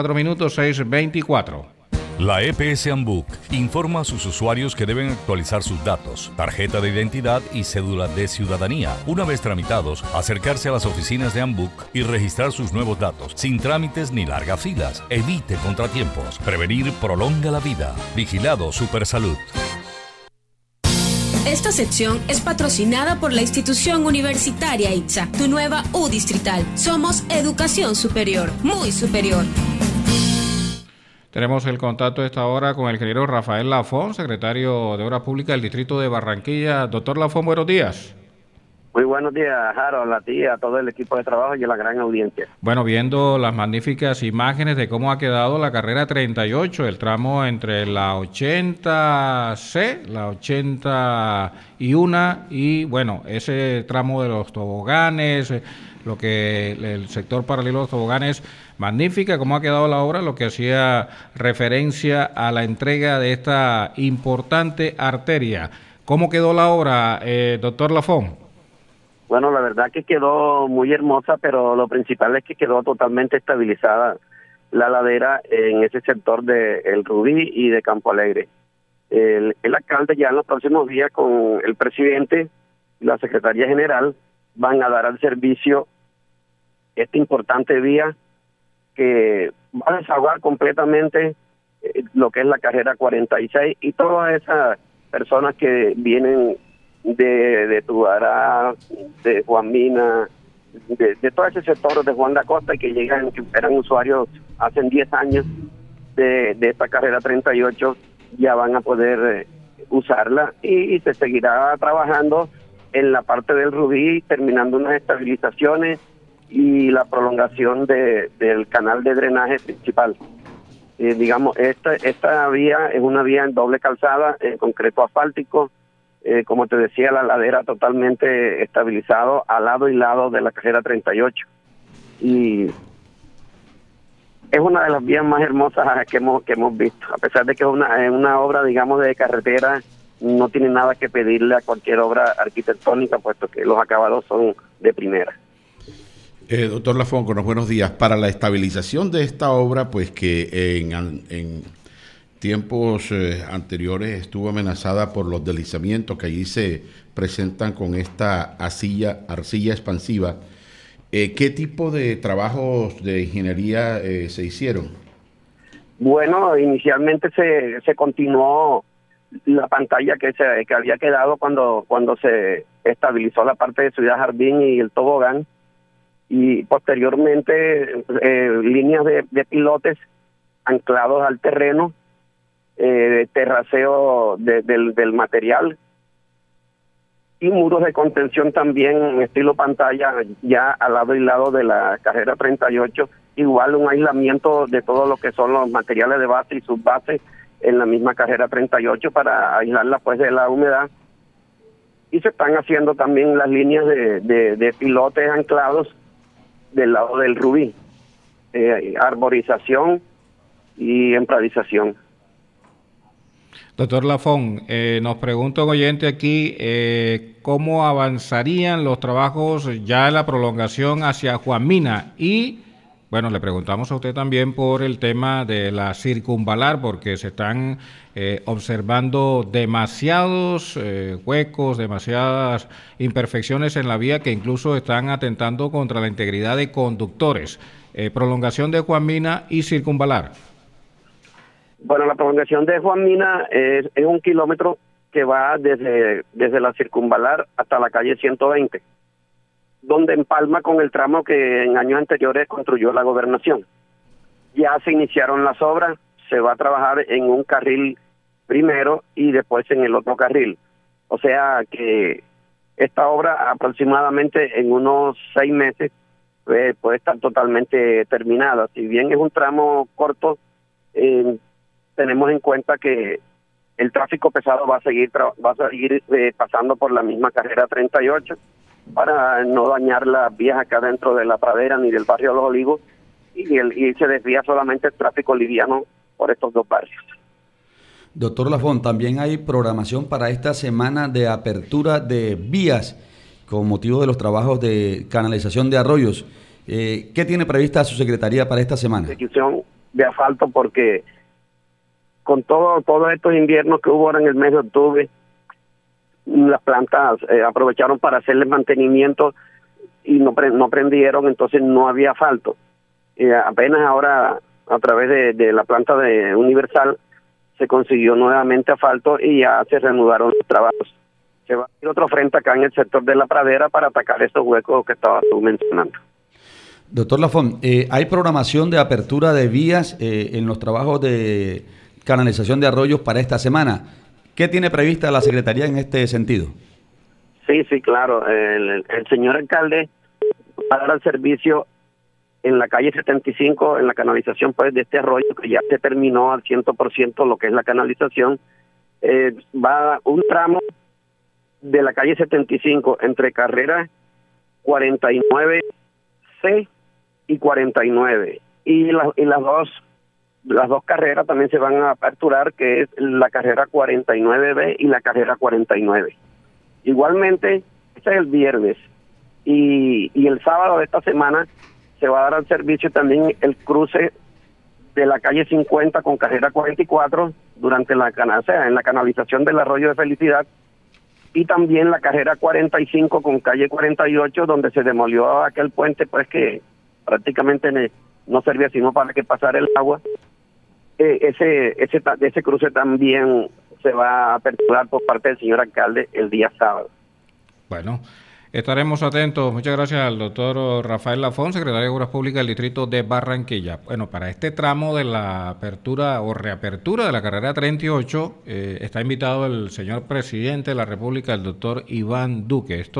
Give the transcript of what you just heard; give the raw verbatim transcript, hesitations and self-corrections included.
cuatro minutos, seis veinticuatro. La E P S Ambuc informa a sus usuarios que deben actualizar sus datos, tarjeta de identidad y cédula de ciudadanía. Una vez tramitados, acercarse a las oficinas de Ambuc y registrar sus nuevos datos, sin trámites ni largas filas. Evite contratiempos. Prevenir prolonga la vida. Vigilado Supersalud. Esta sección es patrocinada por la institución universitaria I T S A, tu nueva U distrital. Somos educación superior, muy superior. Tenemos el contacto a esta hora con el ingeniero Rafael Lafón, secretario de Obras Públicas del Distrito de Barranquilla. Doctor Lafón, buenos días. Muy buenos días, Harold, a ti, a todo el equipo de trabajo y a la gran audiencia. Bueno, viendo las magníficas imágenes de cómo ha quedado la carrera treinta y ocho, el tramo entre la ochenta C, la ochenta y uno y, bueno, ese tramo de los toboganes, lo que el sector paralelo de los toboganes, magnífica cómo ha quedado la obra, lo que hacía referencia a la entrega de esta importante arteria. ¿Cómo quedó la obra, eh, doctor Lafón? Bueno, la verdad que quedó muy hermosa, pero lo principal es que quedó totalmente estabilizada la ladera en ese sector de El Rubí y de Campo Alegre. El, el alcalde ya en los próximos días con el presidente y la secretaria general van a dar al servicio esta importante vía que va a desahogar completamente eh, lo que es la carrera cuarenta y seis y todas esas personas que vienen de, de Tubará, de Juan Mina, de, de todo ese sector de Juan de Acosta y que llegan, que eran usuarios hace diez años de, de esta carrera treinta y ocho, ya van a poder eh, usarla y, y se seguirá trabajando en la parte del Rubí, terminando unas estabilizaciones y la prolongación de, del canal de drenaje principal. Eh, digamos, esta esta vía es una vía en doble calzada, en concreto asfáltico, eh, como te decía, la ladera totalmente estabilizado a lado y lado de la carrera treinta y ocho. Y es una de las vías más hermosas que hemos que hemos visto, a pesar de que es una, es una obra, digamos, de carretera, no tiene nada que pedirle a cualquier obra arquitectónica, puesto que los acabados son de primera. Eh, doctor Lafón, con los buenos días. Para la estabilización de esta obra, pues que en, en tiempos eh, anteriores estuvo amenazada por los deslizamientos que allí se presentan con esta arcilla, arcilla expansiva, eh, ¿qué tipo de trabajos de ingeniería eh, se hicieron? Bueno, inicialmente se, se continuó la pantalla que se que había quedado cuando, cuando se estabilizó la parte de Ciudad Jardín y el tobogán, y posteriormente eh, líneas de, de pilotes anclados al terreno, eh, terraceo de, del, del material y muros de contención también en estilo pantalla ya al lado y lado de la carrera treinta y ocho, igual un aislamiento de todo lo que son los materiales de base y subbase en la misma carrera treinta y ocho para aislarla pues de la humedad, y se están haciendo también las líneas de, de, de pilotes anclados del lado del Rubí, eh, arborización y empradización. Doctor Lafón, eh, nos pregunta un oyente aquí, eh, ¿cómo avanzarían los trabajos ya en la prolongación hacia Juan Mina? Y, bueno, le preguntamos a usted también por el tema de la circunvalar, porque se están eh, observando demasiados eh, huecos, demasiadas imperfecciones en la vía que incluso están atentando contra la integridad de conductores. Eh, prolongación de Juan Mina y circunvalar. Bueno, la prolongación de Juan Mina es, es un kilómetro que va desde, desde la circunvalar hasta la calle ciento veinte. Donde empalma con el tramo que en años anteriores construyó la gobernación. Ya se iniciaron las obras, se va a trabajar en un carril primero y después en el otro carril. O sea que esta obra aproximadamente en unos seis meses eh, puede estar totalmente terminada. Si bien es un tramo corto, eh, tenemos en cuenta que el tráfico pesado va a seguir va a seguir eh, pasando por la misma carrera treinta y ocho, para no dañar las vías acá dentro de la pradera ni del barrio Los Olivos, y, el, y se desvía solamente el tráfico liviano por estos dos barrios. Doctor Lafón, también hay programación para esta semana de apertura de vías con motivo de los trabajos de canalización de arroyos. Eh, ¿Qué tiene prevista su secretaría para esta semana? Ejecución, de asfalto, porque con todo todos estos inviernos que hubo ahora en el mes de octubre, las plantas eh, aprovecharon para hacerle mantenimiento y no pre no prendieron, entonces no había asfalto. Eh, apenas ahora, a través de, de la planta de Universal, se consiguió nuevamente asfalto y ya se reanudaron los trabajos. Se va a ir otro frente acá en el sector de la pradera para atacar esos huecos que estabas tú mencionando. Doctor Lafón, eh, ¿hay programación de apertura de vías eh, en los trabajos de canalización de arroyos para esta semana? ¿Qué tiene prevista la Secretaría en este sentido? Sí, sí, claro. El, el señor alcalde va a dar el servicio en la calle setenta y cinco, en la canalización pues de este arroyo, que ya se terminó al cien por ciento lo que es la canalización. Eh, va a dar un tramo de la calle setenta y cinco entre carrera cuarenta y nueve C y cuarenta y nueve. Y, la, y las dos las dos carreras también se van a aperturar, que es la carrera cuarenta y nueve B y la carrera cuarenta y nueve. Igualmente, este es el viernes. Y, y el sábado de esta semana se va a dar al servicio también el cruce de la calle cincuenta con carrera cuarenta y cuatro durante la, o sea, en la canalización del arroyo de Felicidad, y también la carrera cuarenta y cinco con calle cuarenta y ocho, donde se demolió aquel puente pues que prácticamente no servía sino para que pasara el agua. Eh, ese, ese, ese cruce también se va a aperturar por parte del señor alcalde el día sábado. Bueno, estaremos atentos. Muchas gracias al doctor Rafael Lafón, secretario de Obras Públicas del Distrito de Barranquilla. Bueno, para este tramo de la apertura o reapertura de la carrera treinta y ocho, eh, está invitado el señor presidente de la República, el doctor Iván Duque. Esto